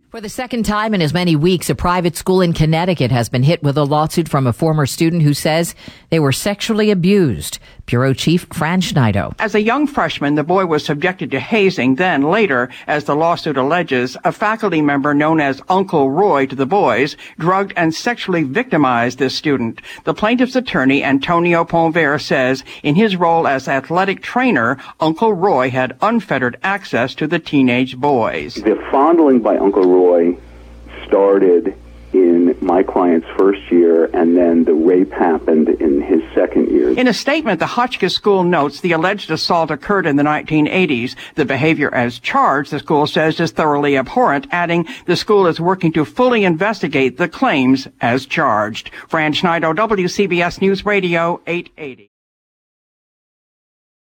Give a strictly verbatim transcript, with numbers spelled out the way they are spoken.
For the second time in as many weeks, a private school in Connecticut has been hit with a lawsuit from a former student who says they were sexually abused. Bureau Chief Fran Schneido. As a young freshman, the boy was subjected to hazing. Then later, as the lawsuit alleges, a faculty member known as Uncle Roy to the boys drugged and sexually victimized this student. The plaintiff's attorney, Antonio Ponver, says in his role as athletic trainer, Uncle Roy had unfettered access to the teenage boys. The fondling by Uncle Roy started in my client's first year, and then the rape happened in his second year. In a statement, the Hotchkiss School notes the alleged assault occurred in the nineteen eighties. The behavior as charged, the school says, is thoroughly abhorrent, adding the school is working to fully investigate the claims as charged. Fran Schneido, W C B S News Radio, eight eighty.